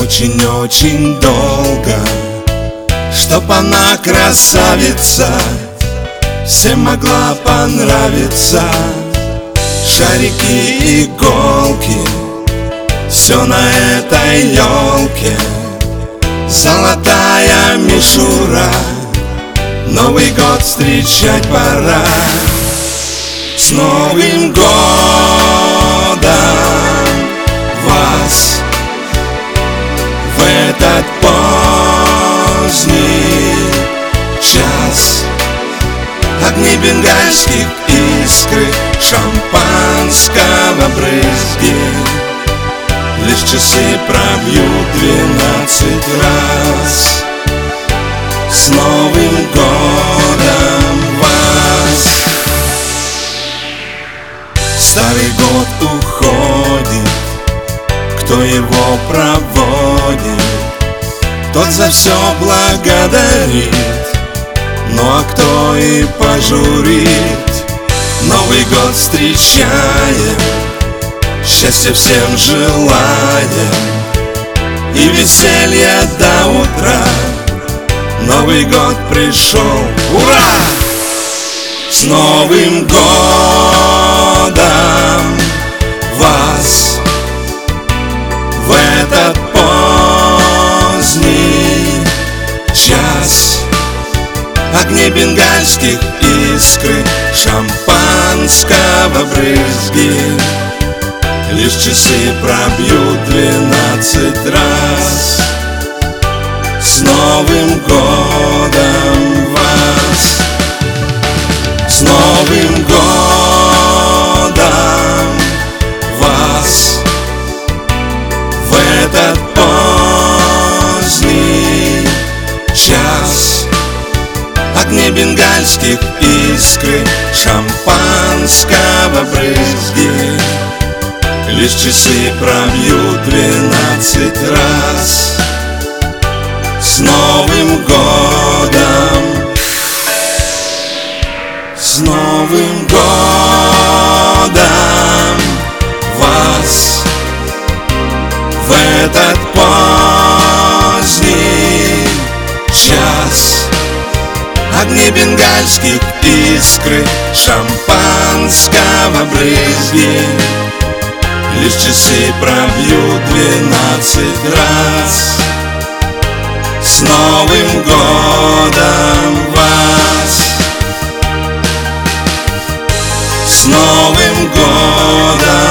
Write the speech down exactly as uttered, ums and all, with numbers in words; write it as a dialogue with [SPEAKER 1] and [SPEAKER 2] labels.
[SPEAKER 1] очень-очень долго, чтоб она, красавица, всем могла понравиться. Шарики, иголки, все на этой елке. Золотая мишура, Новый год встречать пора. С Новым годом вас в этот поздний час. Огни бенгальских, искры шампанского брызги. Лишь часы пробьют двенадцать раз. С Новым годом вас! Старый год уходит, кто его проводит, тот за все благодарит. Ну а кто и пожурит, Новый год встречаем, счастья всем желаем и веселья до утра. Новый год пришел, ура! С Новым годом вас в этот поздний час. Огни бенгальских, искры шампанского брызги. Лишь часы пробьют двенадцать раз. С Новым годом вас! С Новым годом вас в этот поздний час. Огни бенгальских, искры шампанского брызги. Лишь часы пробьют двенадцать раз. С Новым годом! С Новым годом вас в этот поздний час. Огни бенгальских, искры шампанского брызги. Лишь часы пробьют двенадцать раз. С Новым годом вас! С Новым годом!